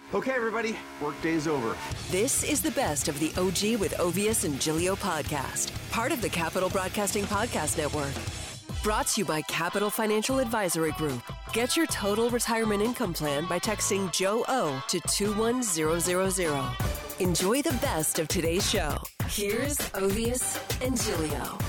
Okay, everybody, workday's over. This is the best of the OG with Ovius and Giglio podcast, part of the Capital Broadcasting Podcast Network. Brought to you by Capital Financial Advisory Group. Get your total retirement income plan by texting Joe O to 21000. Enjoy the best of today's show. Here's Ovius and Giglio.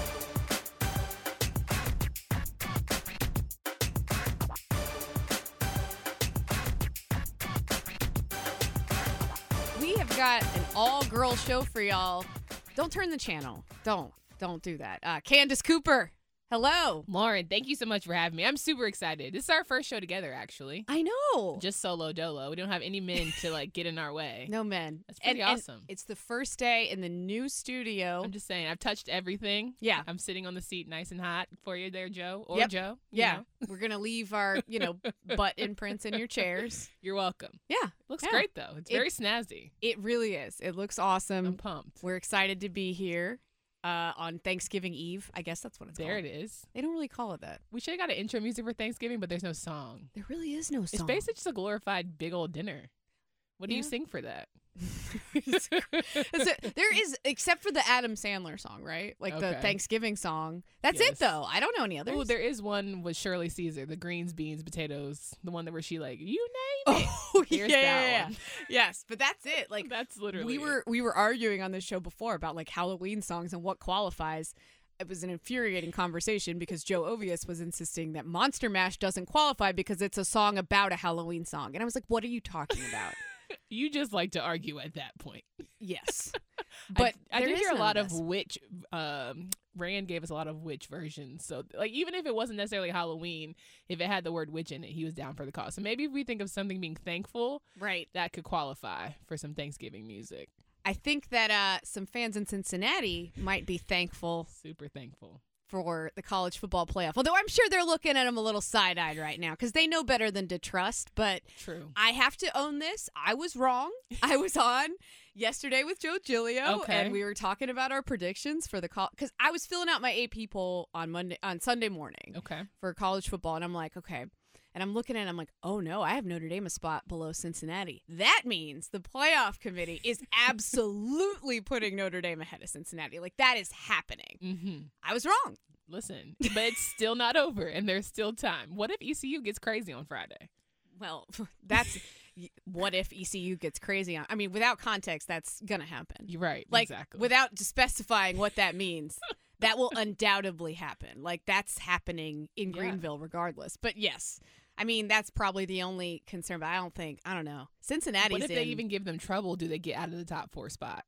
We have got an all-girl show for y'all. Don't turn the channel. Don't do that. Candace Cooper. Hello. Lauren, thank you so much for having me. I'm super excited. This is our first show together, actually. I know. Just solo dolo. We don't have any men to get in our way. No men. That's pretty awesome. It's the first day in the new studio. I'm just saying, I've touched everything. Yeah. I'm sitting on the seat nice and hot for you there, Joe. Or Yep. Joe. Yeah. We're going to leave our, butt imprints in your chairs. You're welcome. Yeah. Looks Yeah. great, though. It's very snazzy. It really is. It looks awesome. I'm pumped. We're excited to be here on Thanksgiving Eve. I guess that's what it's called. There it is. They don't really call it that. We should have got an intro music for Thanksgiving, but there's no song. There really is no song. It's basically just a glorified big old dinner. What do you sing for that? There is, except for the Adam Sandler song, right? Like the Thanksgiving song. That's it, though. I don't know any others. Oh, there is one with Shirley Caesar, the greens, beans, potatoes, the one where she you name it. Oh, Here's that one. Yes, but that's it. That's literally we were arguing on this show before about Halloween songs and what qualifies. It was an infuriating conversation because Joe Ovius was insisting that Monster Mash doesn't qualify because it's a song about a Halloween song. And I was like, what are you talking about? You just like to argue at that point. Yes. But I did hear a lot of witch. Rand gave us a lot of witch versions. So, even if it wasn't necessarily Halloween, if it had the word witch in it, he was down for the cause. So maybe if we think of something being thankful, right, that could qualify for some Thanksgiving music. I think that some fans in Cincinnati might be thankful. Super thankful. For the college football playoff. Although I'm sure they're looking at him a little side-eyed right now because they know better than to trust. But true. I have to own this. I was wrong. I was on yesterday with Joe Giglio, and we were talking about our predictions for the college. Because I was filling out my AP poll on Sunday morning for college football. And I'm like, okay. And I'm looking at it, I'm like, oh no, I have Notre Dame a spot below Cincinnati. That means the playoff committee is absolutely putting Notre Dame ahead of Cincinnati. That is happening. Mm-hmm. I was wrong. Listen, but it's still not over, and there's still time. What if ECU gets crazy on Friday? Well, that's what if ECU gets crazy on. I mean, without context, that's going to happen. You're right, exactly. Without specifying what that means. That will undoubtedly happen. That's happening in Greenville regardless. But yes, I mean, that's probably the only concern. But I don't know. Cincinnati's What if they even give them trouble? Do they get out of the top 4 spot?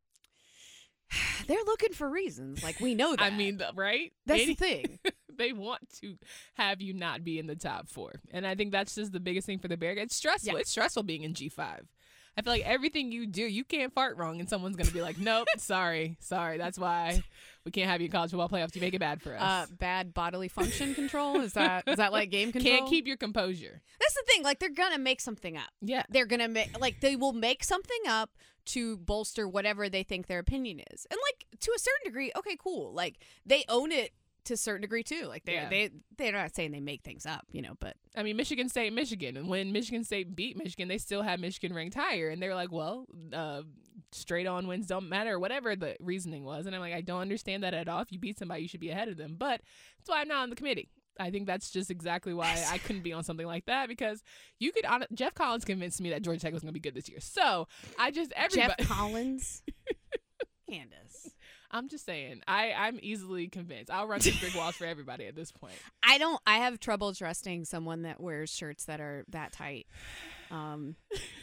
They're looking for reasons. We know that. I mean, right? That's the thing. They want to have you not be in the top 4. And I think that's just the biggest thing for the Bearcats. It's stressful. Yeah. It's stressful being in G5. I feel like everything you do, you can't fart wrong, and someone's going to be like, nope, sorry. That's why we can't have you in college football playoffs. You make it bad for us. Bad bodily function control? Is that like game control? Can't keep your composure. That's the thing. They're going to make something up. Yeah. They're going to make, they will make something up to bolster whatever they think their opinion is. And, to a certain degree, okay, cool. They own it to a certain degree too. They're not saying they make things up, but I mean, Michigan State, Michigan, and when Michigan State beat Michigan, they still had Michigan ranked higher, and they're like, well, straight on wins don't matter, whatever the reasoning was. And I'm like, I don't understand that at all. If you beat somebody, you should be ahead of them. But that's why I'm not on the committee. I think that's just exactly why I couldn't be on something like that, because you could. Jeff Collins convinced me that Georgia Tech was going to be good this year. So everybody. Jeff Collins, Candace. I'm just saying, I'm easily convinced. I'll run through brick walls for everybody at this point. I have trouble trusting someone that wears shirts that are that tight. I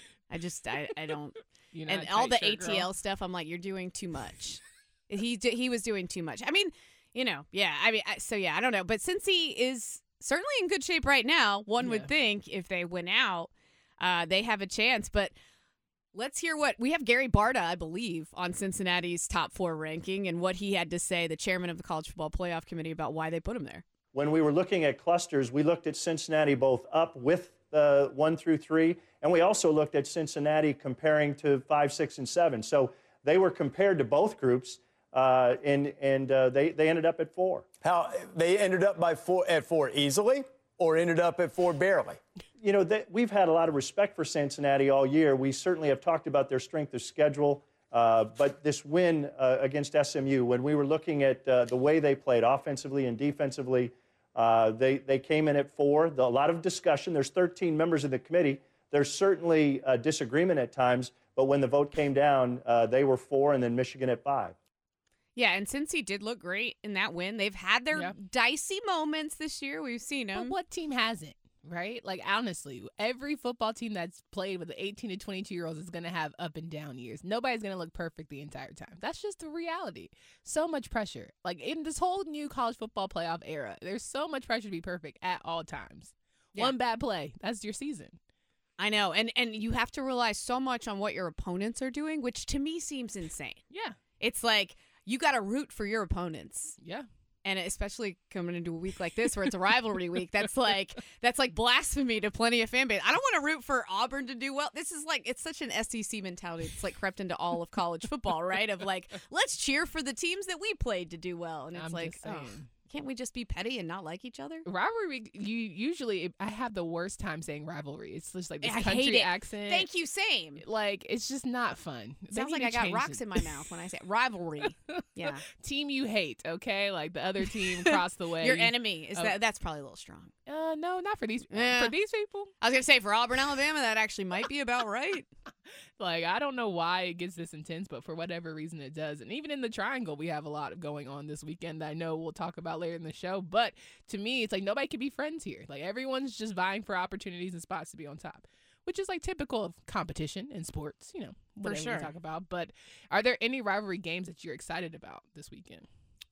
don't. And all the ATL girl. Stuff, I'm like, you're doing too much. He was doing too much. I mean, I don't know. But since he is certainly in good shape right now, one would think if they win out, they have a chance. But let's hear what we have. Gary Barta, I believe, on Cincinnati's top 4 ranking and what he had to say, the chairman of the College Football Playoff Committee, about why they put him there. When we were looking at clusters, we looked at Cincinnati both up with 1 through 3, and we also looked at Cincinnati comparing to 5, 6, and 7. So they were compared to both groups, and they ended up at 4. How they ended up at 4 easily, or ended up at 4 barely? we've had a lot of respect for Cincinnati all year. We certainly have talked about their strength of schedule. But this win against SMU, when we were looking at the way they played offensively and defensively, they came in at 4. A lot of discussion. There's 13 members of the committee. There's certainly a disagreement at times, but when the vote came down, they were 4, and then Michigan at 5. Yeah, and Cincy did look great in that win. They've had their dicey moments this year. We've seen them. But what team hasn't, right? Like, honestly, every football team that's played with the 18 to 22-year-olds is going to have up and down years. Nobody's going to look perfect the entire time. That's just the reality. So much pressure. Like, in this whole new college football playoff era, there's so much pressure to be perfect at all times. Yeah. One bad play, that's your season. I know, and you have to rely so much on what your opponents are doing, which to me seems insane. Yeah. It's like you got to root for your opponents. Yeah. And especially coming into a week like this where it's a rivalry week, that's like blasphemy to plenty of fan base. I don't want to root for Auburn to do well. This is like, it's such an SEC mentality. It's like crept into all of college football, right? Of like, let's cheer for the teams that we played to do well. And it's like, can't we just be petty and not like each other? Rivalry, I have the worst time saying rivalry. It's just like this I country hate it. accent. Thank you, same. Like, it's just not fun. It sounds like I got rocks in my mouth when I say rivalry. Yeah. Team you hate, okay? Like the other team across the way. Your enemy. That's probably a little strong. No, not for these for these people. I was going to say for Auburn, Alabama, that actually might be about right. Like, I don't know why it gets this intense, but for whatever reason it does. And even in the Triangle, we have a lot going on this weekend that I know we'll talk about later in the show. But to me, it's like nobody can be friends here. Like, everyone's just vying for opportunities and spots to be on top, which is like typical of competition in sports, whatever for sure. we talk about. But are there any rivalry games that you're excited about this weekend?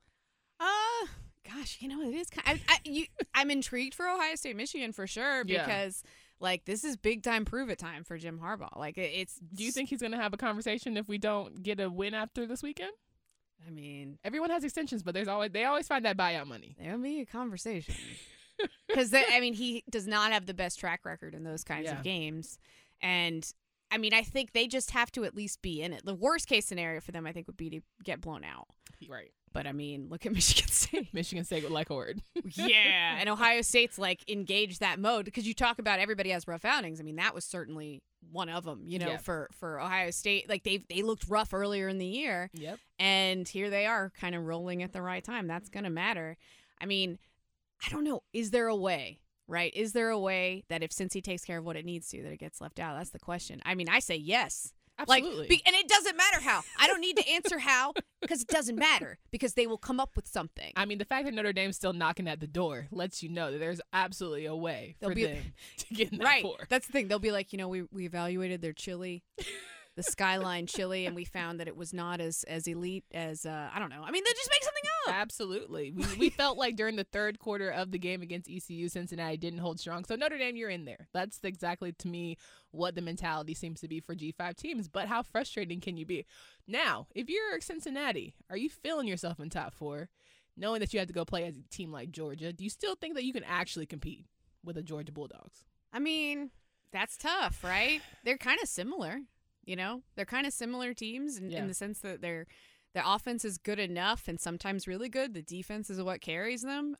Gosh, it is kind of, I'm intrigued for Ohio State, Michigan for sure because like this is big time prove it time for Jim Harbaugh. Like it's. Do you think he's going to have a conversation if we don't get a win after this weekend? I mean, everyone has extensions, but they always find that buyout money. There'll be a conversation because he does not have the best track record in those kinds of games, and I mean I think they just have to at least be in it. The worst case scenario for them, I think, would be to get blown out. Right. But I mean, look at Michigan State. Michigan State would like a word. Yeah, and Ohio State's like engaged that mode because you talk about everybody has rough outings. I mean, that was certainly one of them. For Ohio State, like they looked rough earlier in the year. Yep. And here they are, kind of rolling at the right time. That's gonna matter. I mean, I don't know. Is there a way? Right? Is there a way that if Cincy takes care of what it needs to, that it gets left out? That's the question. I mean, I say yes. Absolutely. And it doesn't matter how. I don't need to answer how because it doesn't matter because they will come up with something. I mean, the fact that Notre Dame's still knocking at the door lets you know that there's absolutely a way for them to get in that right. four. That's the thing. They'll be like, we evaluated their chili, the Skyline chili, and we found that it was not as elite as, I don't know. I mean, they just make something up. Absolutely. We felt like during the third quarter of the game against ECU, Cincinnati didn't hold strong. So Notre Dame, you're in there. That's exactly, to me, what the mentality seems to be for G5 teams. But how frustrating can you be? Now, if you're Cincinnati, are you feeling yourself in top 4, knowing that you have to go play as a team like Georgia? Do you still think that you can actually compete with the Georgia Bulldogs? I mean, that's tough, right? They're kind of similar. They're kind of similar teams in the sense that their offense is good enough and sometimes really good. The defense is what carries them.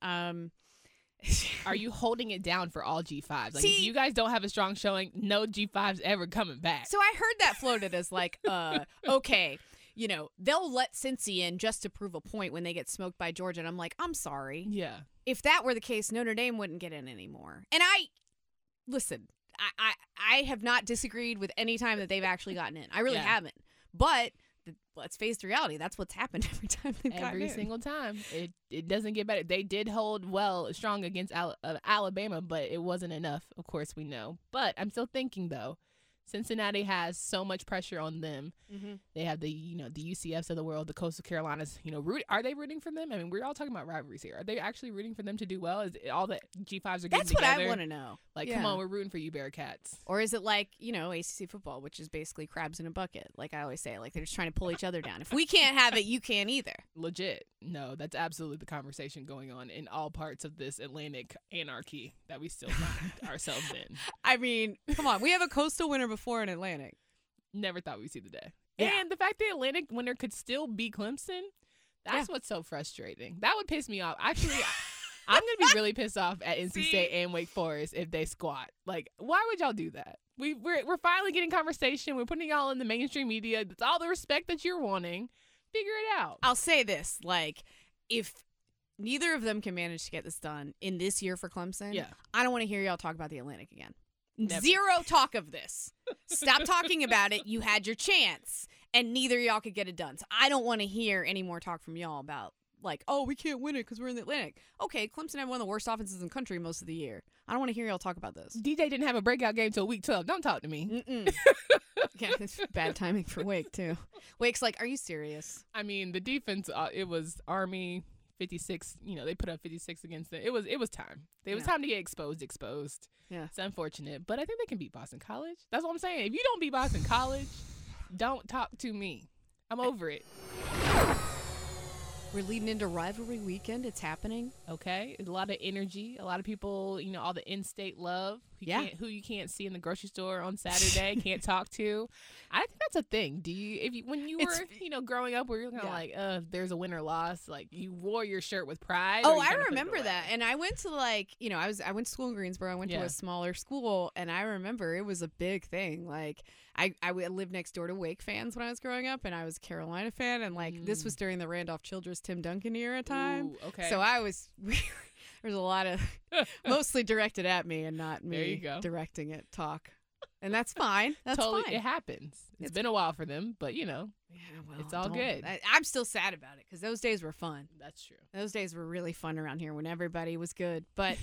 Are you holding it down for all G5s? Like, if you guys don't have a strong showing, no G5's ever coming back. So I heard that floated as like, okay, they'll let Cincy in just to prove a point when they get smoked by Georgia. And I'm like, I'm sorry. Yeah. If that were the case, Notre Dame wouldn't get in anymore. And listen, I have not disagreed with any time that they've actually gotten in. I really haven't. But let's face the reality. That's what's happened every time they've gotten in. Every single time. It doesn't get better. They did hold strong against Alabama, but it wasn't enough. Of course, we know. But I'm still thinking, though, Cincinnati has so much pressure on them. Mm-hmm. They have the UCFs of the world, the Coastal Carolinas. Are they rooting for them? I mean, we're all talking about rivalries here. Are they actually rooting for them to do well? Is it all the G5s are getting That's together? What I want to know. Like, come on, we're rooting for you, Bearcats. Or is it like, ACC football, which is basically crabs in a bucket? Like I always say, like they're just trying to pull each other down. If we can't have it, you can't either. Legit. No, that's absolutely the conversation going on in all parts of this Atlantic anarchy that we still find ourselves in. I mean, come on. We have a Coastal winner before an Atlantic. Never thought we'd see the day. Yeah. And the fact the Atlantic winner could still be Clemson, that's what's so frustrating. That would piss me off. Actually, I'm going to be really pissed off at NC State and Wake Forest if they squat. Like, why would y'all do that? We're finally getting conversation. We're putting y'all in the mainstream media. It's all the respect that you're wanting. Figure it out. I'll say this. Like, if neither of them can manage to get this done in this year for Clemson, I don't want to hear y'all talk about the Atlantic again. Never. Zero talk of this. Stop talking about it. You had your chance, and neither of y'all could get it done. So I don't want to hear any more talk from y'all about, like, oh, we can't win it because we're in the Atlantic. Okay, Clemson had one of the worst offenses in the country most of the year. I don't want to hear y'all talk about this. DJ didn't have a breakout game till week 12. Don't talk to me. Yeah, it's bad timing for Wake, too. Wake's like, are you serious? I mean, the defense, it was Army 56. You know, they put up 56 against it. It was time. It was time to get exposed. Yeah. It's unfortunate, but I think they can beat Boston College. That's what I'm saying. If you don't beat Boston College, don't talk to me. I'm over it. We're leading into rivalry weekend. It's happening. Okay. A lot of energy. A lot of people, you know, all the in-state love. Who you can't see in the grocery store on Saturday, can't talk to. I think that's a thing. When you were, growing up, where you're kind of like, there's a win or loss, like you wore your shirt with pride. Oh, I remember that. And I went to I went to school in Greensboro. I went to a smaller school, and I remember it was a big thing. Like I lived next door to Wake fans when I was growing up, and I was a Carolina fan, and this was during the Randolph Childress, Tim Duncan era time. Ooh, okay. So I was. There's a lot of mostly directed at me and not me directing it talk. And that's fine. That's totally fine. It happens. It's been a while for them, but it's all good. I'm still sad about it because those days were fun. That's true. Those days were really fun around here when everybody was good. But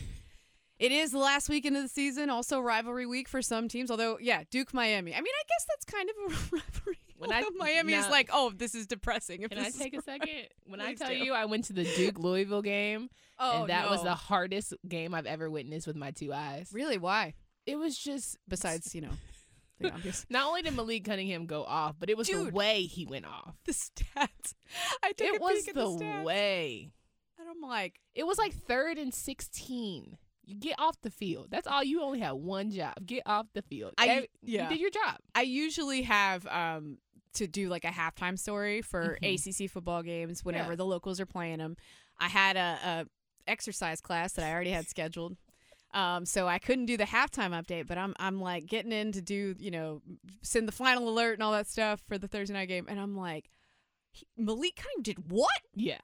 it is the last weekend of the season, also rivalry week for some teams. Although, Duke, Miami. I mean, I guess that's kind of a rivalry. Miami is like, oh, this is depressing. Can I take a second? When I tell you I went to the Duke-Louisville game, and that was the hardest game I've ever witnessed with my two eyes. Really? Why? It was just... Besides, the obvious. Not only did Malik Cunningham go off, but it was the way he went off. The stats. I took a peek at the stats. It was the way. And I'm like... It was like 3rd and 16. You get off the field. That's all. You only have one job. Get off the field. You did your job. I usually have... to do like a halftime story for ACC football games whenever the locals are playing them. I had a exercise class that I already had scheduled. So I couldn't do the halftime update, but I'm like getting in to do, send the final alert and all that stuff for the Thursday night game. And I'm like, Malik Cunningham did what? Yeah.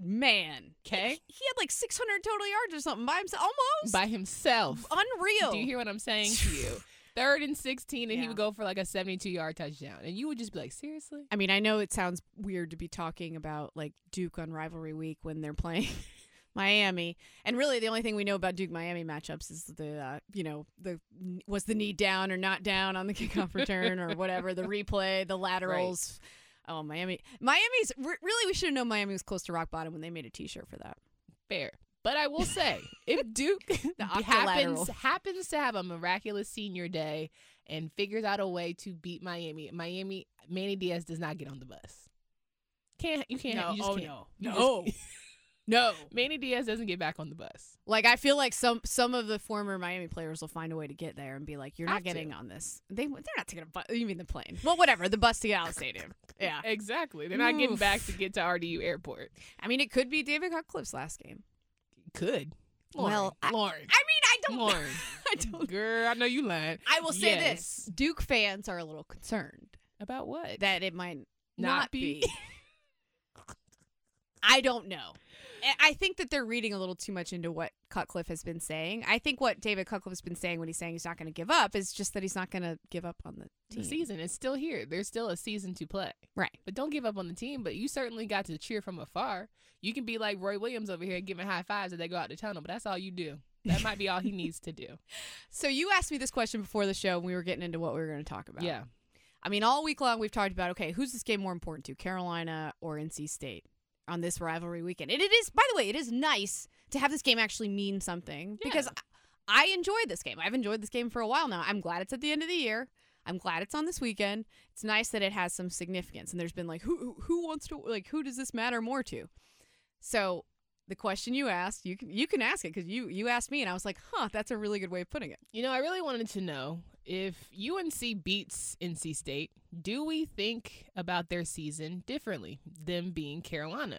Man. Okay. He had like 600 total yards or something by himself. Almost. By himself. Unreal. Do you hear what I'm saying to you? 3rd and 16, and he would go for like a 72-yard touchdown. And you would just be like, seriously? I mean, I know it sounds weird to be talking about like Duke on rivalry week when they're playing Miami. And really the only thing we know about Duke-Miami matchups is was the knee down or not down on the kickoff return or whatever, the replay, the laterals. Right. Oh, Miami's really, we should have known Miami was close to rock bottom when they made a T-shirt for that. Fair. But I will say, if Duke happens to have a miraculous senior day and figures out a way to beat Miami, Manny Diaz does not get on the bus. You just can't. No. Manny Diaz doesn't get back on the bus. Like, I feel like some of the former Miami players will find a way to get there and be like, you're not getting on this. They're not taking a bus. You mean the plane. Well, whatever. The bus to get out of the stadium. Yeah. Exactly. They're not getting back to get to RDU Airport. I mean, it could be David Cutcliffe's last game. Could. Lauren. Lauren. I don't know. I don't. Girl, I know you lying. I will say this. Duke fans are a little concerned. About what? That it might not be. I don't know. I think that they're reading a little too much into what Cutcliffe has been saying. I think what David Cutcliffe has been saying when he's saying he's not going to give up is just that he's not going to give up on the team. The season is still here. There's still a season to play. Right. But don't give up on the team. But you certainly got to cheer from afar. You can be like Roy Williams over here giving high fives as they go out the tunnel, but that's all you do. That might be all he needs to do. So you asked me this question before the show when we were getting into what we were going to talk about. Yeah. I mean, all week long we've talked about, okay, who's this game more important to, Carolina or NC State on this rivalry weekend? And it is, by the way, it is nice to have this game actually mean something because I enjoyed this game. I've enjoyed this game for a while now. I'm glad it's at the end of the year. I'm glad it's on this weekend. It's nice that it has some significance. And there's been like, who wants to, like, who does this matter more to? So the question you asked, you can ask it because you asked me and I was like, that's a really good way of putting it. You know, I really wanted to know if UNC beats NC State, do we think about their season differently, them being Carolina?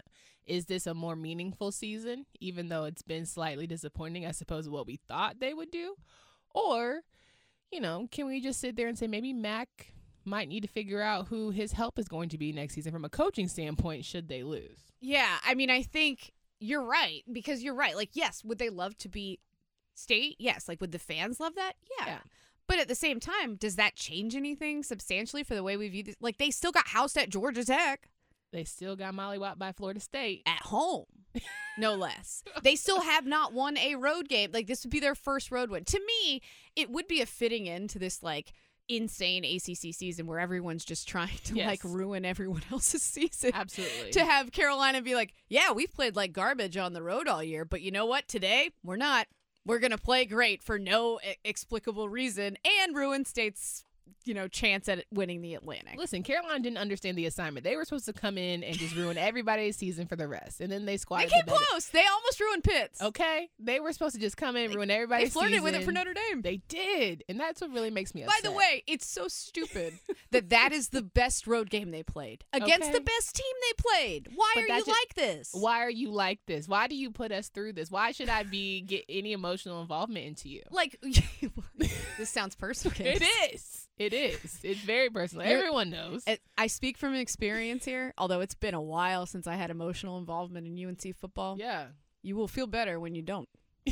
is this a more meaningful season, even though it's been slightly disappointing, I suppose, what we thought they would do? Or, can we just sit there and say maybe Mac might need to figure out who his help is going to be next season from a coaching standpoint should they lose? Yeah, I mean, I think you're right, because you're right. Like, yes, would they love to beat State? Yes. Like, would the fans love that? Yeah. But at the same time, does that change anything substantially for the way we view this? Like, they still got housed at Georgia Tech. They still got mollywopped by Florida State. At home, no less. They still have not won a road game. Like, this would be their first road win. To me, it would be a fitting end to this, like, insane ACC season where everyone's just trying to like ruin everyone else's season. Absolutely. To have Carolina be like, yeah, we've played like garbage on the road all year, but you know what? Today, we're not. We're going to play great for no explicable reason and ruin State's, chance at winning the Atlantic. Listen, Carolina didn't understand the assignment. They were supposed to come in and just ruin everybody's season for the rest. And then they squatted. They came close. They almost ruined Pitt's. Okay. They were supposed to just come in, ruin everybody's season. They flirted with it for Notre Dame. They did. And that's what really makes me upset. By the way, it's so stupid that is the best road game they played. Against the best team they played. Why are you like this? Why are you like this? Why do you put us through this? Why should I get any emotional involvement into you? Like, this sounds personal. It is. It is. It's very personal. Everyone knows. I speak from experience here, although it's been a while since I had emotional involvement in UNC football. Yeah. You will feel better when you don't.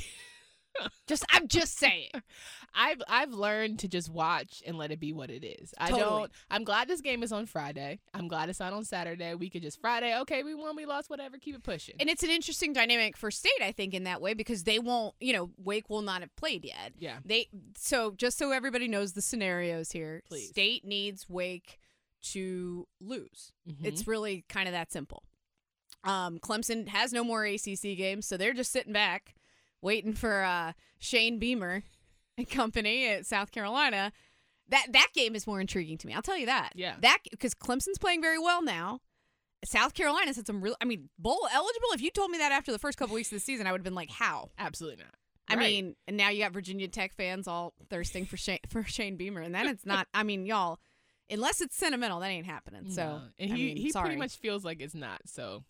I'm just saying. I've learned to just watch and let it be what it is. I'm glad this game is on Friday. I'm glad it's not on Saturday. We could just Friday, okay, we won, we lost, whatever, keep it pushing. And it's an interesting dynamic for State, I think, in that way, because they won't, Wake will not have played yet. Yeah. So just so everybody knows the scenarios here, please. State needs Wake to lose. Mm-hmm. It's really kind of that simple. Clemson has no more ACC games, so they're just sitting back waiting for Shane Beamer and company at South Carolina. That game is more intriguing to me. I'll tell you that. Yeah. Because Clemson's playing very well now. South Carolina's had some real, bowl eligible. If you told me that after the first couple weeks of the season, I would have been like, how? Absolutely not. I mean, and now you got Virginia Tech fans all thirsting for Shane Beamer, and then it's not. Y'all, unless it's sentimental, that ain't happening. So, no. And he pretty much feels like it's not. So,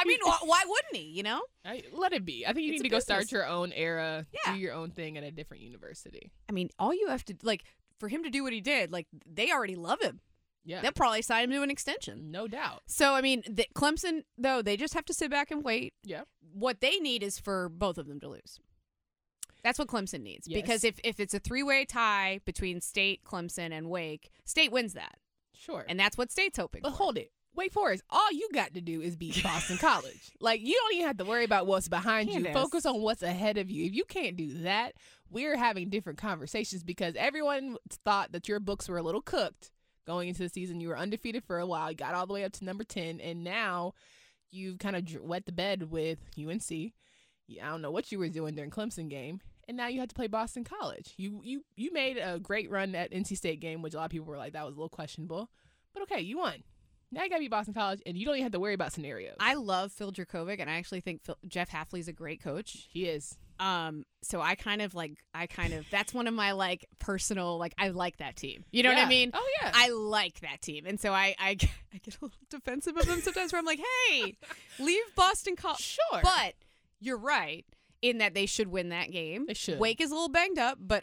why wouldn't he? Let it be. I think you need to go start your own era, do your own thing at a different university. All you have to for him to do what he did, they already love him. Yeah, they'll probably sign him to an extension, no doubt. So, Clemson though, they just have to sit back and wait. Yeah, what they need is for both of them to lose. That's what Clemson needs. Yes. Because if it's a three-way tie between State, Clemson, and Wake, State wins that. Sure. And that's what State's hoping for. But hold it. Wake Forest, all you got to do is beat Boston College. You don't even have to worry about what's behind you. Focus on what's ahead of you. If you can't do that, we're having different conversations, because everyone thought that your books were a little cooked going into the season. You were undefeated for a while. You got all the way up to number 10, and now you've kind of wet the bed with UNC. I don't know what you were doing during Clemson game. And now you have to play Boston College. You made a great run at NC State game, which a lot of people were like, that was a little questionable. But okay, you won. Now you got to beat Boston College, and you don't even have to worry about scenarios. I love Phil Dracovic, and I actually think Jeff Hafley's a great coach. He is. So I kind of that's one of my personal, I like that team. You know what I mean? Oh yeah. I like that team. And so I get a little defensive of them sometimes where I'm like, hey, leave Boston College. Sure. But you're right in that they should win that game. They should. Wake is a little banged up, but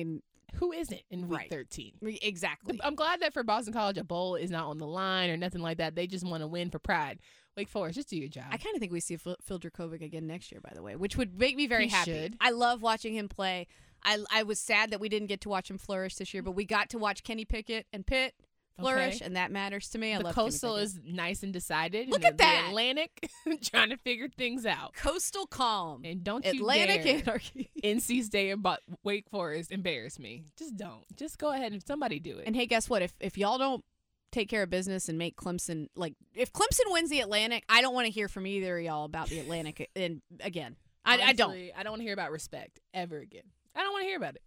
who isn't in week 13? Exactly. I'm glad that for Boston College, a bowl is not on the line or nothing like that. They just want to win for pride. Wake Forest, just do your job. I kind of think we see Phil Dracovic again next year, by the way, which would make me very happy. Should. I love watching him play. I was sad that we didn't get to watch him flourish this year, but we got to watch Kenny Pickett and Pitt flourish, and that matters to me. I love Coastal is nice and decided. Look at that. The Atlantic trying to figure things out. Coastal calm. And don't you Atlantic dare anarchy. NC State and Wake Forest embarrass me. Just don't. Just go ahead and somebody do it. And hey, guess what? If y'all don't take care of business and make Clemson, if Clemson wins the Atlantic, I don't want to hear from either of y'all about the Atlantic. And again, I don't. I don't want to hear about respect ever again. I don't want to hear about it.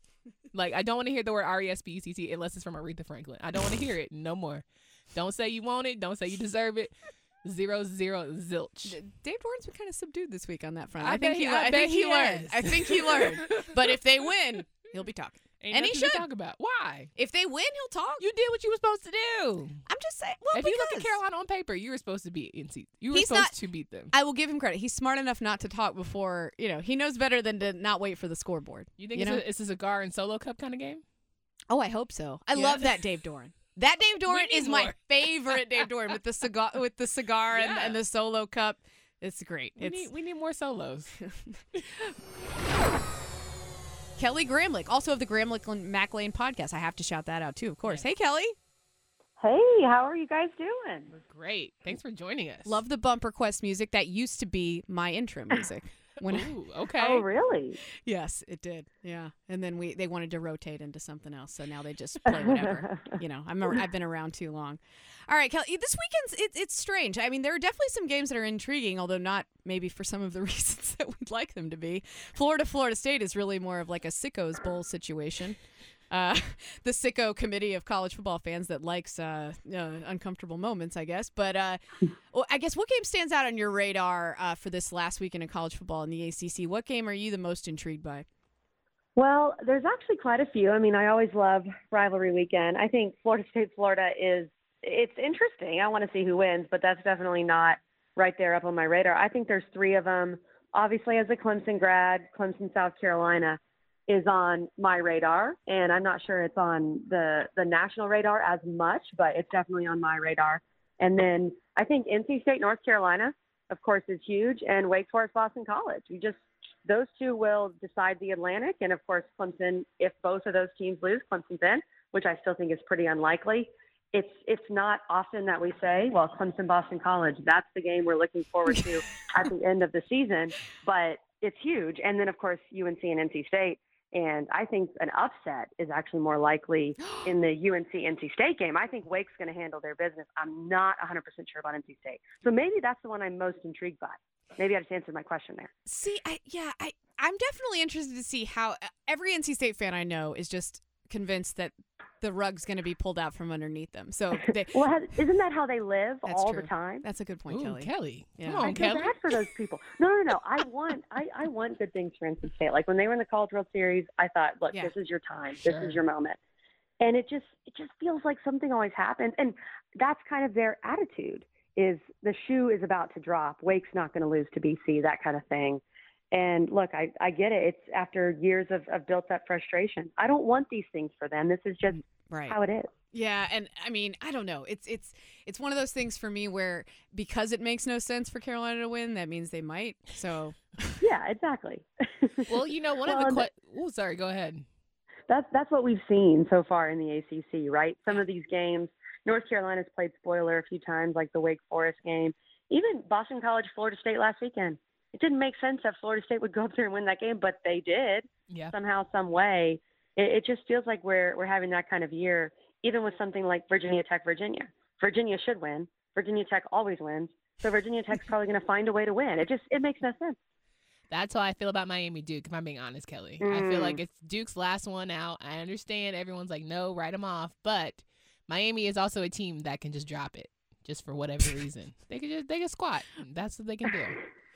I don't want to hear the word RESPECT unless it's from Aretha Franklin. I don't want to hear it no more. Don't say you want it. Don't say you deserve it. 0-0 zilch. Dave Doran's been kind of subdued this week on that front. I think he learned. I think he learned. But if they win, he'll be talking. Ain't And he nothing to should talk about. Why? If they win, he'll talk. You did what you were supposed to do. I'm just saying. Well, if you look at Carolina on paper, you were supposed to beat NC. You were supposed to beat them. I will give him credit. He's smart enough not to talk before, he knows better than to not wait for the scoreboard. You think it's a cigar and solo cup kind of game? Oh, I hope so. I love that Dave Doran. That Dave Doran is my favorite Dave Doran with the cigar and the solo cup. It's great. We need more solos. Kelly Gramlich, also of the Gramlich and Mac Lane podcast. I have to shout that out too, of course. Hey, Kelly. Hey, how are you guys doing? We're great. Thanks for joining us. Love the bumper quest music. That used to be my intro music. Ooh, okay. Oh, really? Yes, it did. Yeah, and then they wanted to rotate into something else, so now they just play whatever. I've been around too long. All right, Kelly. This weekend's it's strange. I mean, there are definitely some games that are intriguing, although not maybe for some of the reasons that we'd like them to be. Florida State is really more of like a sickos bowl situation. The sicko committee of college football fans that likes uncomfortable moments, I guess. But well, I guess what game stands out on your radar for this last weekend of college football in the ACC? What game are you the most intrigued by? Well, there's actually quite a few. I mean, I always love rivalry weekend. I think Florida State, Florida it's interesting. I want to see who wins, but that's definitely not right there up on my radar. I think there's three of them. Obviously, as a Clemson grad, Clemson, South Carolina is on my radar, and I'm not sure it's on the national radar as much, but it's definitely on my radar. And then I think NC State, North Carolina, of course, is huge, and Wake Forest, Boston College. Those two will decide the Atlantic, and of course, Clemson, if both of those teams lose, Clemson's in, which I still think is pretty unlikely. It's not often that we say, well, Clemson, Boston College, that's the game we're looking forward to at the end of the season, but it's huge. And then, of course, UNC and NC State. And I think an upset is actually more likely in the UNC-NC State game. I think Wake's going to handle their business. I'm not 100% sure about NC State. So maybe that's the one I'm most intrigued by. Maybe I just answered my question there. See, I'm definitely interested to see how every NC State fan I know is just convinced that the rug's going to be pulled out from underneath them. So well, isn't that how they live all true. The time? That's a good point, Ooh, Kelly. Yeah. Come on, Kelly. I feel bad for those people. No. I want good things for NC State. Like when they were in the College World Series, I thought, look, this is your time. This is your moment. And it just feels like something always happens. And that's kind of their attitude is the shoe is about to drop. Wake's not going to lose to BC, that kind of thing. And look, I get it. It's after years of built up frustration. I don't want these things for them. This is just how it is. Yeah, and I mean, I don't know. It's one of those things for me where because it makes no sense for Carolina to win, that means they might. So yeah, exactly. Well, one of the sorry, go ahead. That's what we've seen so far in the ACC, right? Some of these games, North Carolina's played spoiler a few times, like the Wake Forest game. Even Boston College, Florida State last weekend. It didn't make sense that Florida State would go up there and win that game, but they did somehow, some way. It just feels like we're having that kind of year, even with something like Virginia Tech, Virginia. Virginia should win. Virginia Tech always wins. So Virginia Tech's probably going to find a way to win. It makes no sense. That's how I feel about Miami Duke, if I'm being honest, Kelly. I feel like it's Duke's last one out. I understand everyone's like, no, write them off. But Miami is also a team that can just drop it just for whatever reason. They can squat. That's what they can do.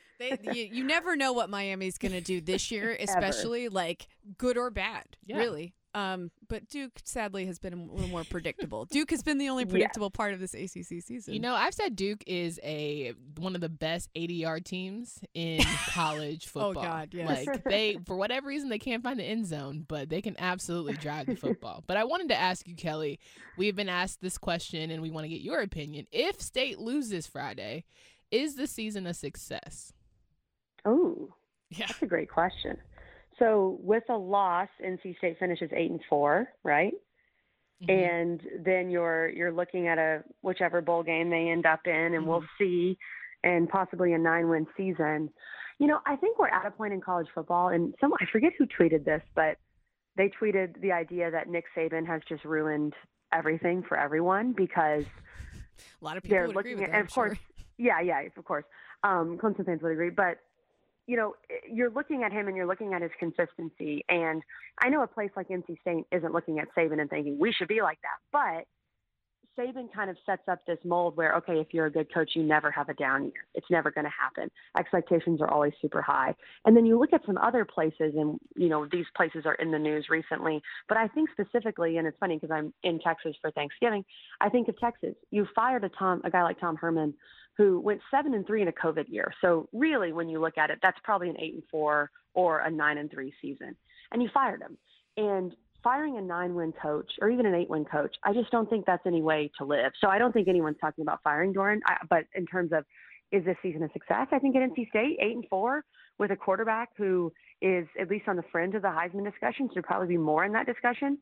You never know what Miami's going to do this year, especially like good or bad, really. But Duke, sadly, has been a little more predictable. Duke has been the only predictable part of this ACC season. I've said Duke is one of the best 80-yard teams in college football. Oh, God, yes. Like, they, for whatever reason, they can't find the end zone, but they can absolutely drive the football. But I wanted to ask you, Kelly, we've been asked this question, and we want to get your opinion. If State loses Friday, is the season a success? Oh, that's a great question. So with a loss, NC State finishes 8-4, right? Mm-hmm. And then you're looking at whichever bowl game they end up in, and we'll see, and possibly a 9-win season. I think we're at a point in college football, and I forget who tweeted this, but they tweeted the idea that Nick Saban has just ruined everything for everyone because a lot of people would agree with that, and of course, of course, Clemson fans would agree, but you're looking at him and you're looking at his consistency. And I know a place like NC State isn't looking at Saban and thinking we should be like that. But Saban kind of sets up this mold where, okay, if you're a good coach, you never have a down year. It's never going to happen. Expectations are always super high. And then you look at some other places, and, these places are in the news recently. But I think specifically, and it's funny because I'm in Texas for Thanksgiving, I think of Texas. You fired a guy like Tom Herman, who went 7-3 in a COVID year. So really, when you look at it, that's probably an 8-4 or a 9-3 season. And you fired him. And firing a 9-win coach or even an 8-win coach, I just don't think that's any way to live. So I don't think anyone's talking about firing Doeren. But in terms of, is this season a success? I think at NC State, 8-4 with a quarterback who is at least on the fringe of the Heisman discussion, should probably be more in that discussion.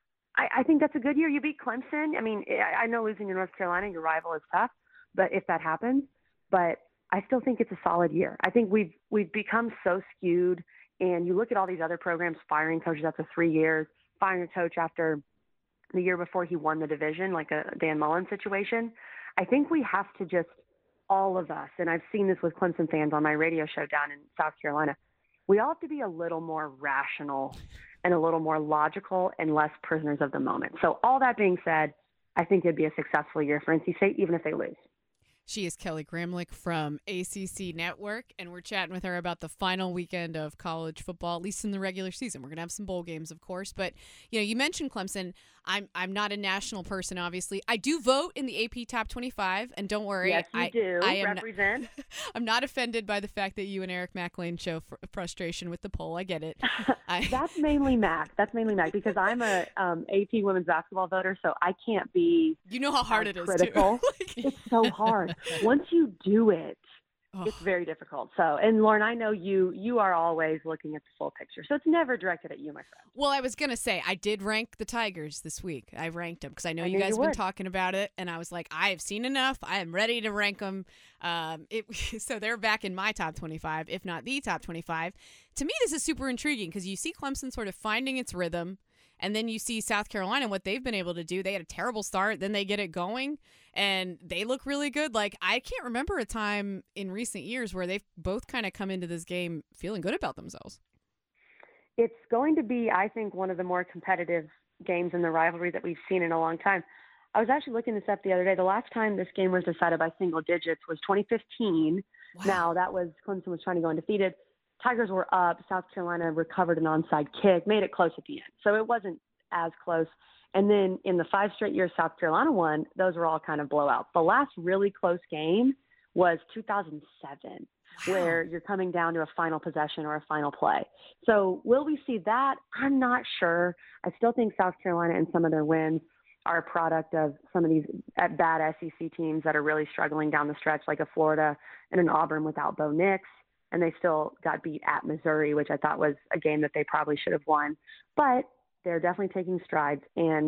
I think that's a good year. You beat Clemson. I mean, I know losing to North Carolina, your rival, is tough, but if that happens, but I still think it's a solid year. I think we've become so skewed, and you look at all these other programs firing coaches after 3 years, firing a coach after the year before he won the division, like a Dan Mullen situation. I think we have to just, all of us, and I've seen this with Clemson fans on my radio show down in South Carolina, we all have to be a little more rational and a little more logical and less prisoners of the moment. So all that being said, I think it'd be a successful year for NC State, even if they lose. She is Kelly Gramlich from ACC Network, and we're chatting with her about the final weekend of college football, at least in the regular season. We're going to have some bowl games, of course, but you mentioned Clemson. I'm not a national person, obviously. I do vote in the AP Top 25, and don't worry. Yes, you do. I am represent. I'm not offended by the fact that you and Eric McLean show frustration with the poll. I get it. That's mainly Mac. Because I'm a AP women's basketball voter, so I can't be. You know how hard it critical. is, too. It's so hard. Once you do it, it's very difficult. So, and Lauren, I know you are always looking at the full picture. So it's never directed at you, my friend. Well, I was going to say, I did rank the Tigers this week. I ranked them because I know you guys have been talking about it. And I was like, I have seen enough. I am ready to rank them. So they're back in my top 25, if not the top 25. To me, this is super intriguing because you see Clemson sort of finding its rhythm. And then you see South Carolina, what they've been able to do. They had a terrible start, then they get it going, and they look really good. Like, I can't remember a time in recent years where they've both kind of come into this game feeling good about themselves. It's going to be, I think, one of the more competitive games in the rivalry that we've seen in a long time. I was actually looking this up the other day. The last time this game was decided by single digits was 2015. Wow. Now, that was Clemson was trying to go undefeated. Tigers were up. South Carolina recovered an onside kick, made it close at the end. So it wasn't as close. And then in the 5 straight years South Carolina won, those were all kind of blowouts. The last really close game was 2007, where you're coming down to a final possession or a final play. So will we see that? I'm not sure. I still think South Carolina and some of their wins are a product of some of these bad SEC teams that are really struggling down the stretch, like a Florida and an Auburn without Bo Nix. And they still got beat at Missouri, which I thought was a game that they probably should have won. But they're definitely taking strides. And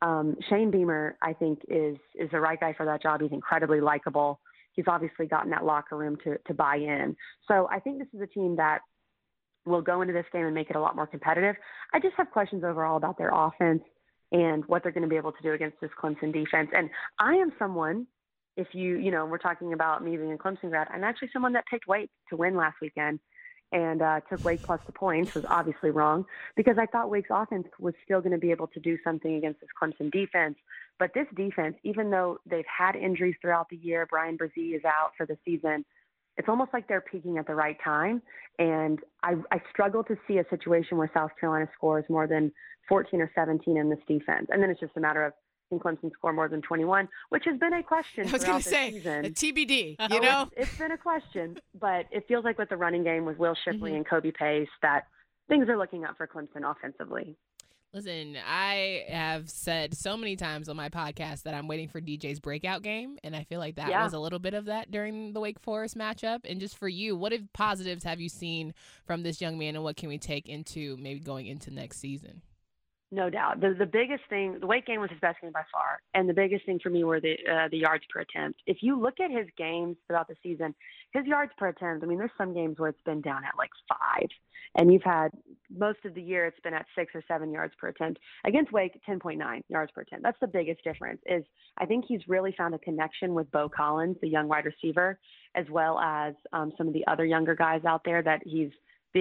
Shane Beamer, I think, is the right guy for that job. He's incredibly likable. He's obviously gotten that locker room to buy in. So I think this is a team that will go into this game and make it a lot more competitive. I just have questions overall about their offense and what they're going to be able to do against this Clemson defense. And I am someone, if we're talking about me being a Clemson grad, I'm actually someone that picked Wake to win last weekend and took Wake plus the points, was obviously wrong because I thought Wake's offense was still going to be able to do something against this Clemson defense. But this defense, even though they've had injuries throughout the year, Brian Brzee is out for the season, it's almost like they're peaking at the right time. And I struggle to see a situation where South Carolina scores more than 14 or 17 in this defense. And then it's just a matter of, can Clemson score more than 21, which has been a question throughout the season. A TBD, It's been a question, but it feels like with the running game with Will Shipley and Kobe Pace that things are looking up for Clemson offensively. Listen, I have said so many times on my podcast that I'm waiting for DJ's breakout game, and I feel like that was a little bit of that during the Wake Forest matchup. And just for you, what positives have you seen from this young man, and what can we take into maybe going into next season? No doubt. The biggest thing, the Wake game was his best game by far, and the biggest thing for me were the yards per attempt. If you look at his games throughout the season, his yards per attempt, I mean, there's some games where it's been down at like 5, and you've had most of the year it's been at 6 or 7 yards per attempt. Against Wake, 10.9 yards per attempt. That's the biggest difference. Is I think he's really found a connection with Bo Collins, the young wide receiver, as well as some of the other younger guys out there that he's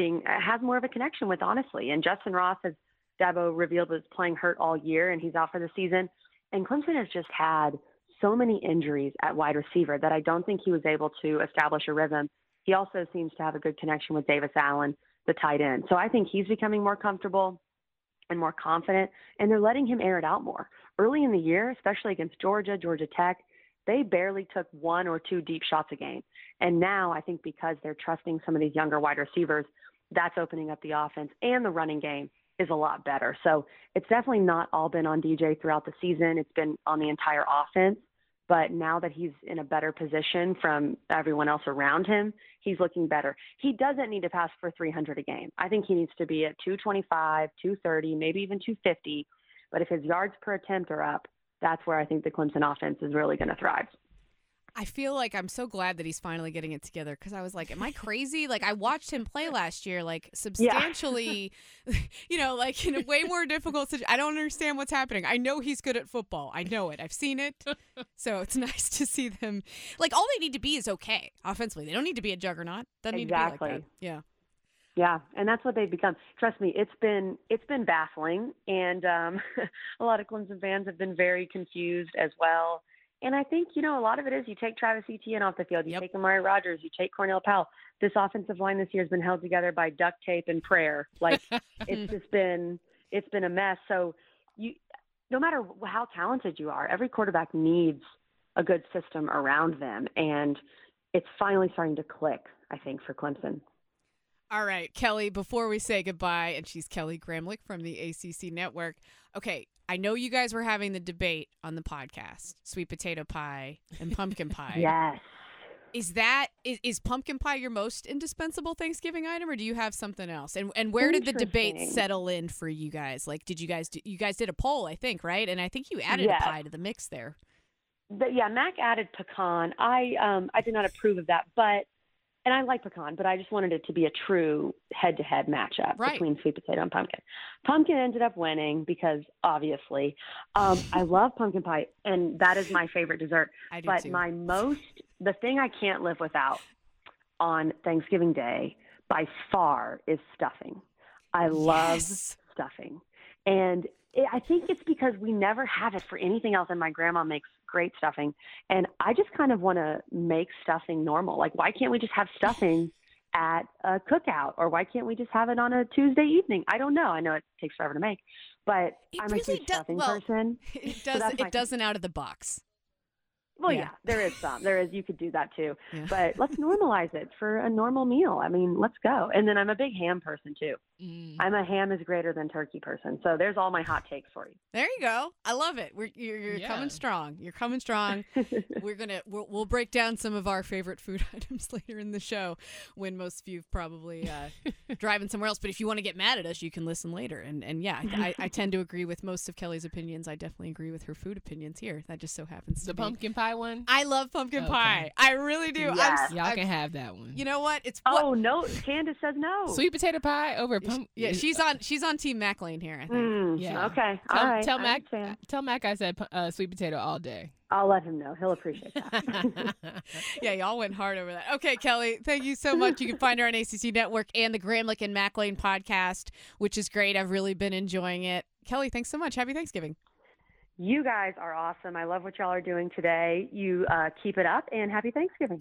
has more of a connection with, honestly. And Justin Ross has Dabo revealed was playing hurt all year, and he's out for the season. And Clemson has just had so many injuries at wide receiver that I don't think he was able to establish a rhythm. He also seems to have a good connection with Davis Allen, the tight end. So I think he's becoming more comfortable and more confident, and they're letting him air it out more. Early in the year, especially against Georgia Tech, they barely took 1 or 2 deep shots a game. And now I think because they're trusting some of these younger wide receivers, that's opening up the offense, and the running game is a lot better. So it's definitely not all been on DJ throughout the season. It's been on the entire offense. But now that he's in a better position from everyone else around him, he's looking better. He doesn't need to pass for 300 a game. I think he needs to be at 225, 230, maybe even 250. But if his yards per attempt are up, that's where I think the Clemson offense is really going to thrive. I feel like I'm so glad that he's finally getting it together, because I was like, am I crazy? Like, I watched him play last year, like, substantially, like in a way more difficult situation. I don't understand what's happening. I know he's good at football. I know it. I've seen it. So it's nice to see them. Like, all they need to be is okay offensively. They don't need to be a juggernaut. Doesn't need to be like that. Yeah. Yeah, and that's what they've become. Trust me, it's been baffling, and a lot of Clemson fans have been very confused as well. And I think, a lot of it is you take Travis Etienne off the field, you take Amari Rodgers, you take Cornell Powell. This offensive line this year has been held together by duct tape and prayer. Like, it's been a mess. So no matter how talented you are, every quarterback needs a good system around them. And it's finally starting to click, I think, for Clemson. All right, Kelly, before we say goodbye, and she's Kelly Gramlich from the ACC Network. Okay, I know you guys were having the debate on the podcast, sweet potato pie and pumpkin pie. Yes. Is pumpkin pie your most indispensable Thanksgiving item, or do you have something else? And where did the debate settle in for you guys? Like, did you guys did a poll, I think, right? And I think you added a pie to the mix there. Mac added pecan. I did not approve of that, and I like pecan, but I just wanted it to be a true head-to-head matchup between sweet potato and pumpkin. Pumpkin ended up winning because, obviously, I love pumpkin pie, and that is my favorite dessert. I do but too. The thing I can't live without on Thanksgiving Day by far is stuffing. I love stuffing. And I think it's because we never have it for anything else, and my grandma makes great stuffing. And I just kind of want to make stuffing normal. Like, why can't we just have stuffing at a cookout? Or why can't we just have it on a Tuesday evening? I don't know. I know it takes forever to make. But I'm a huge stuffing person. It doesn't out of the box. Well, yeah, there is some. You could do that too. Yeah. But let's normalize it for a normal meal. I mean, let's go. And then I'm a big ham person too. I'm a ham is greater than turkey person. So there's all my hot takes for you. There you go. I love it. You're coming strong. You're coming strong. We'll break down some of our favorite food items later in the show when most of you probably driving somewhere else. But if you want to get mad at us, you can listen later. And yeah, I tend to agree with most of Kelly's opinions. I definitely agree with her food opinions here. That just so happens to be. The pumpkin pie one? I love pumpkin pie. I really do. Yes. Y'all can have that one. You know what? No. Candace says no. Sweet potato pie over pumpkin. Yeah, she's on Team Mac Lane here, I think. Yeah. Okay. All right. Tell Mac I said sweet potato all day. I'll let him know. He'll appreciate that. Yeah, y'all went hard over that. Okay, Kelly, thank you so much. You can find her on ACC Network and the Gramlich and Mac Lane podcast, which is great. I've really been enjoying it. Kelly, thanks so much. Happy Thanksgiving. You guys are awesome. I love what y'all are doing today. You keep it up, and happy Thanksgiving.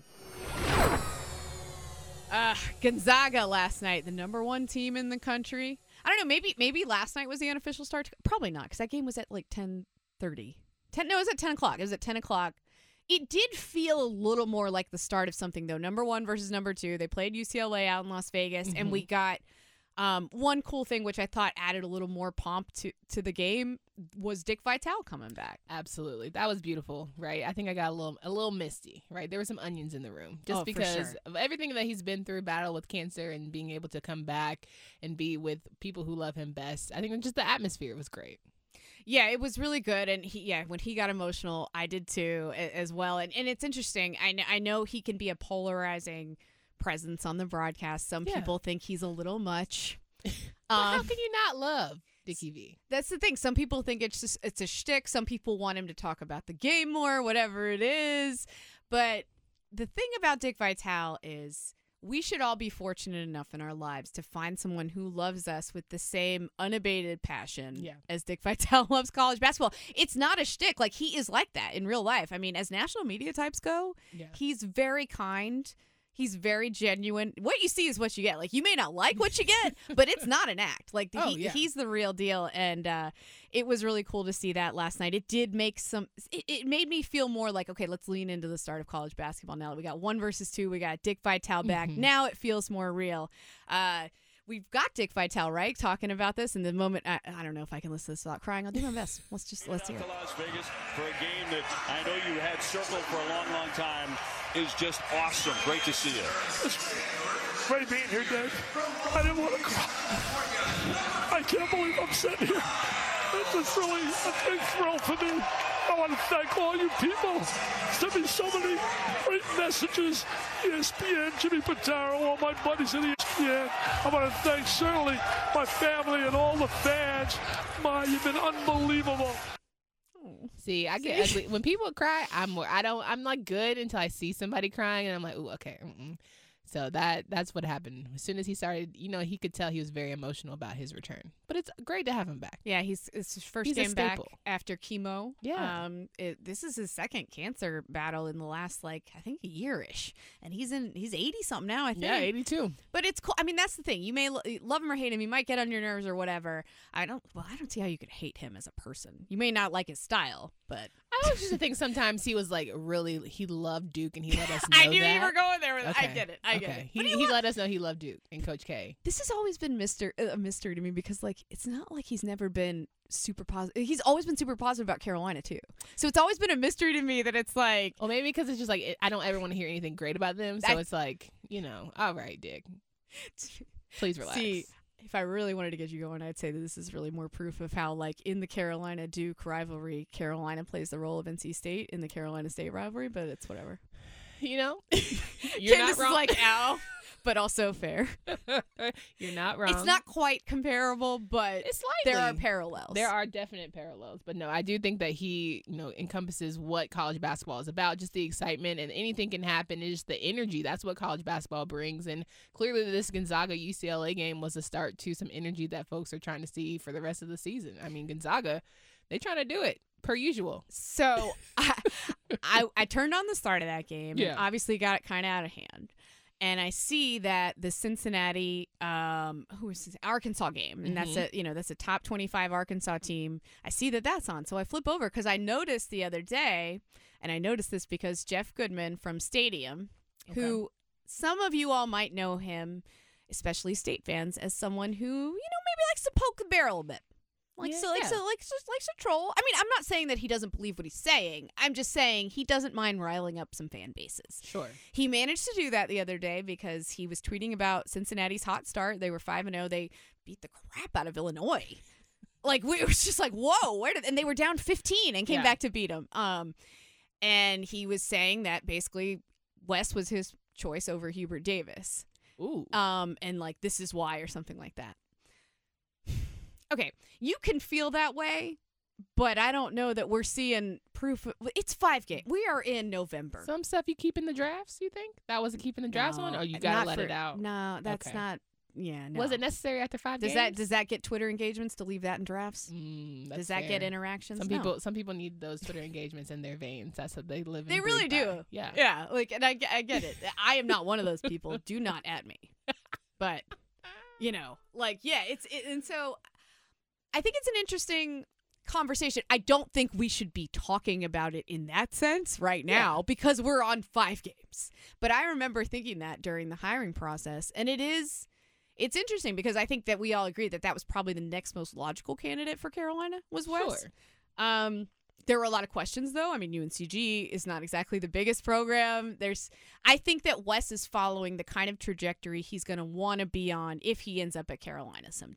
Gonzaga last night, the number 1 team in the country. I don't know, maybe last night was the unofficial start. Probably not, because that game was at like 10:30. No, it was at 10 o'clock. It was at 10 o'clock. It did feel a little more like the start of something, though. Number 1 versus number 2. They played UCLA out in Las Vegas, and we got one cool thing, which I thought added a little more pomp to the game, was Dick Vitale coming back. Absolutely. That was beautiful, right? I think I got a little misty, right? There were some onions in the room just because of everything that he's been through, battle with cancer and being able to come back and be with people who love him best. I think just the atmosphere was great. Yeah, it was really good. And when he got emotional, I did too as well. And it's interesting. I know he can be a polarizing presence on the broadcast. Some people think he's a little much. How can you not love Dickie V? That's the thing. Some people think it's a shtick. Some people want him to talk about the game more, whatever it is. But the thing about Dick Vitale is we should all be fortunate enough in our lives to find someone who loves us with the same unabated passion as Dick Vitale loves college basketball. It's not a shtick. Like, he is like that in real life. I mean, as national media types go, he's very kind. He's very genuine. What you see is what you get. Like, you may not like what you get, but it's not an act. Like, he's the real deal. And it was really cool to see that last night. It did make it made me feel more like, okay, let's lean into the start of college basketball now that we got 1 versus 2. We got Dick Vitale back. Now it feels more real. We've got Dick Vitale, right, talking about this. In the moment, I don't know if I can listen to this without crying. I'll do my best. Let's hear it. To Las Vegas for a game that I know you had circled for a long, long time is just awesome. Great to see you. It's great being here, Dave. I didn't want to cry. I can't believe I'm sitting here. It's just really a big thrill for me. I want to thank all you people. Sent me so many great messages. ESPN, Jimmy Pitaro, all my buddies at ESPN. I want to thank certainly my family and all the fans. You've been unbelievable. See, I get ugly. When people cry, I'm like good until I see somebody crying, and I'm like, ooh, okay. So that's what happened. As soon as he started, he could tell he was very emotional about his return. But it's great to have him back. Yeah, it's his first game back after chemo. Yeah. This is his second cancer battle in the last, I think a year-ish. And he's 80-something now, I think. Yeah, 82. But it's cool. I mean, that's the thing. You may love him or hate him. He might get on your nerves or whatever. I don't see how you could hate him as a person. You may not like his style, but I was just think sometimes he was he loved Duke and he let us know I knew that. you were going there with it. I get it. I get it. He let us know he loved Duke and Coach K. This has always been a mystery to me because it's not like he's never been super positive. He's always been super positive about Carolina too. So it's always been a mystery to me that it's like, well, maybe because it's just I don't ever want to hear anything great about them. So it's all right, Dick, please relax. See, if I really wanted to get you going, I'd say that this is really more proof of how, in the Carolina-Duke rivalry, Carolina plays the role of NC State in the Carolina State rivalry, but it's whatever. You're not this wrong. Is ow, but also fair. You're not wrong. It's not quite comparable, but there are parallels. There are definite parallels. But no, I do think that he, encompasses what college basketball is about, just the excitement, and anything can happen. It's just the energy. That's what college basketball brings. And clearly this Gonzaga-UCLA game was a start to some energy that folks are trying to see for the rest of the season. I mean, Gonzaga, they're trying to do it. Per usual. So I turned on the start of that game and obviously got it kind of out of hand. And I see that the Cincinnati Arkansas game, and that's a top 25 Arkansas team. I see that that's on. So I flip over because I noticed the other day, and I noticed this because Jeff Goodman from Stadium, who some of you all might know him, especially State fans, as someone who, maybe likes to poke the barrel a bit. Likes to troll. I mean, I'm not saying that he doesn't believe what he's saying. I'm just saying he doesn't mind riling up some fan bases. Sure. He managed to do that the other day because he was tweeting about Cincinnati's hot start. They were 5-0. They beat the crap out of Illinois. We were just like, whoa, and they were down 15 and came back to beat them. And he was saying that basically Wes was his choice over Hubert Davis. Ooh. And this is why or something like that. Okay, you can feel that way, but I don't know that we're seeing proof. It's 5 games. We are in November. Some stuff you keep in the drafts, you think? That wasn't keeping the drafts on? Or you got to let it out? No, that's not. Yeah, no. Was it necessary after 5 games? Does that get Twitter engagements to leave that in drafts? Does that get interactions? Some people need those Twitter engagements in their veins. That's what they live in. They really do. By. Yeah. Yeah, and I get it. I am not one of those people. Do not at me. But, and so I think it's an interesting conversation. I don't think we should be talking about it in that sense right now because we're on 5 games. But I remember thinking that during the hiring process, and it's interesting because I think that we all agree that was probably the next most logical candidate for Carolina was Wes. Sure. There were a lot of questions, though. I mean, UNCG is not exactly the biggest program. I think that Wes is following the kind of trajectory he's going to want to be on if he ends up at Carolina someday.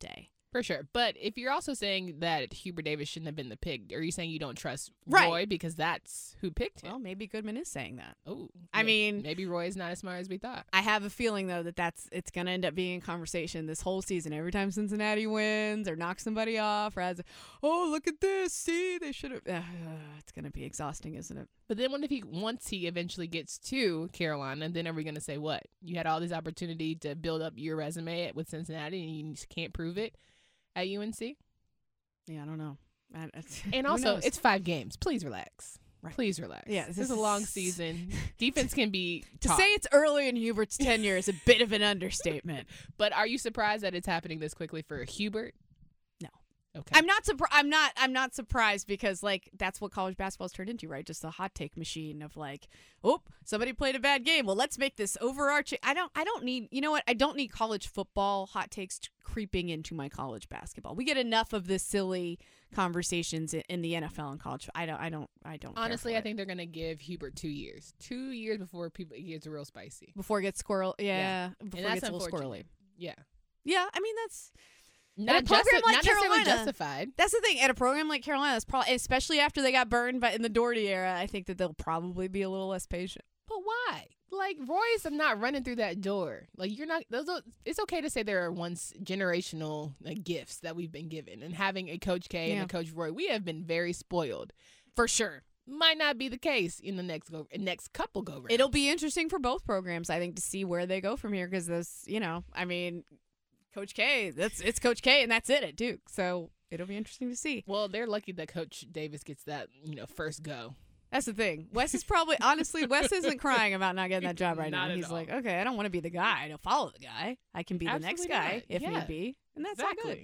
For sure. But if you're also saying that Hubert Davis shouldn't have been the pick, are you saying you don't trust Right. Roy because that's who picked him? Well, maybe Goodman is saying that. Oh, I mean, maybe Roy is not as smart as we thought. I have a feeling, though, that it's going to end up being a conversation this whole season. Every time Cincinnati wins or knocks somebody off or has, look at this. See, they should have. It's going to be exhausting, isn't it? But then once he eventually gets to Carolina, then are we going to say what? You had all this opportunity to build up your resume with Cincinnati and you just can't prove it at UNC? Yeah, I don't know. And also, it's 5 games. Please relax. Right. Please relax. Yeah, this is a long season. Defense can be to taught. say it's early in Hubert's tenure is a bit of an understatement. But are you surprised that it's happening this quickly for Hubert? No. Okay. I'm not surprised because that's what college basketball's turned into, right? Just a hot take machine of somebody played a bad game. Well, let's make this overarching. I don't need, you know what? I don't need college football hot takes creeping into my college basketball. We get enough of this silly conversations in the NFL and college. I don't. Honestly, I think they're gonna give Hubert 2 years. 2 years before it gets real spicy. Before it gets squirrel. Yeah. Before it gets a little squirrely. Yeah. Yeah. I mean, that's. Not necessarily justified. That's the thing. At a program like Carolina, that's probably, especially after they got burned in the Doherty era, I think that they'll probably be a little less patient. But why? Roy's not running through that door. You're not. It's okay to say there are once generational gifts that we've been given, and having a Coach K and a Coach Roy, we have been very spoiled, for sure. Might not be the case in the next couple go rounds. It'll be interesting for both programs, I think, to see where they go from here because Coach K, it's Coach K, and that's it at Duke. So it'll be interesting to see. Well, they're lucky that Coach Davis gets that, first go. That's the thing. Wes is probably, honestly, Wes isn't crying about not getting that job right now. He's all. like, okay, I don't want to be the guy to follow the guy. I can be the next guy if need be. And that's all good.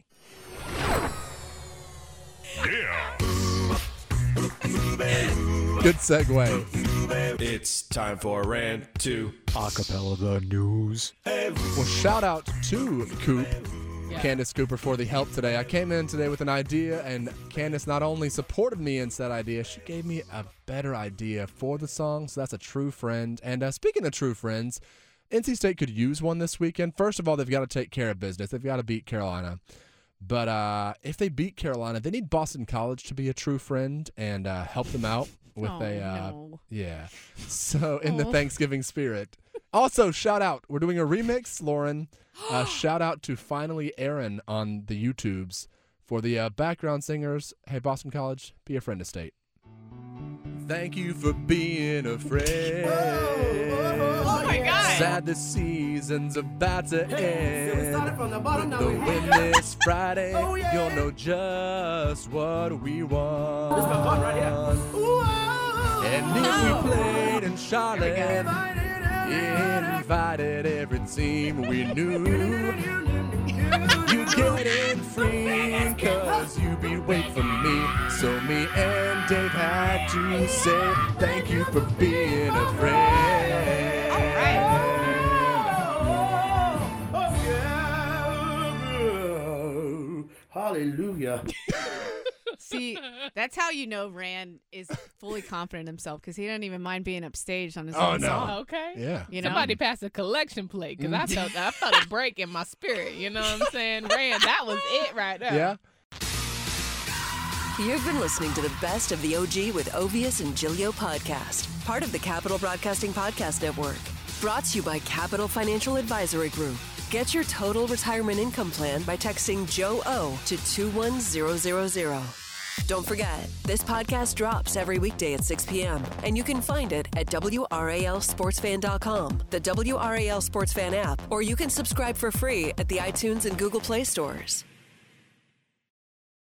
Yeah. Good segue. It's time for Rand 2 Acapella the news. Well, shout out to Coop, Candace Cooper, for the help today. I came in today with an idea, and Candace not only supported me in said idea, she gave me a better idea for the song, so that's a true friend. And speaking of true friends, NC State could use one this weekend. First of all, they've got to take care of business. They've got to beat Carolina. But if they beat Carolina, they need Boston College to be a true friend and help them out with yeah. So in the Thanksgiving spirit. Also, shout out. We're doing a remix, Lauren. Shout out to Finally Aaron on the YouTubes for the background singers. Hey, Boston College, be a friend to State. Thank you for being a friend. Oh my God. Sad the season's about to end. With the win this Friday, you'll know just what we want. This is my part right here. And if we played in Charlotte, invited every team we knew. You get in free cause you be waiting for me. So me and Dave had to say thank you for being a friend. All right. Hallelujah. See, that's how you know Rand is fully confident in himself because he doesn't even mind being upstaged on his own song. Okay. Yeah. You know? Somebody passed a collection plate because I felt a break in my spirit. You know what I'm saying? Rand, that was it right there. Yeah. You've been listening to the best of the OG with Ovius and Giglio podcast, part of the Capital Broadcasting Podcast Network. Brought to you by Capital Financial Advisory Group. Get your total retirement income plan by texting Joe O to 21000. Don't forget, this podcast drops every weekday at 6 p.m., and you can find it at WRALSportsFan.com, the WRAL Sports Fan app, or you can subscribe for free at the iTunes and Google Play stores.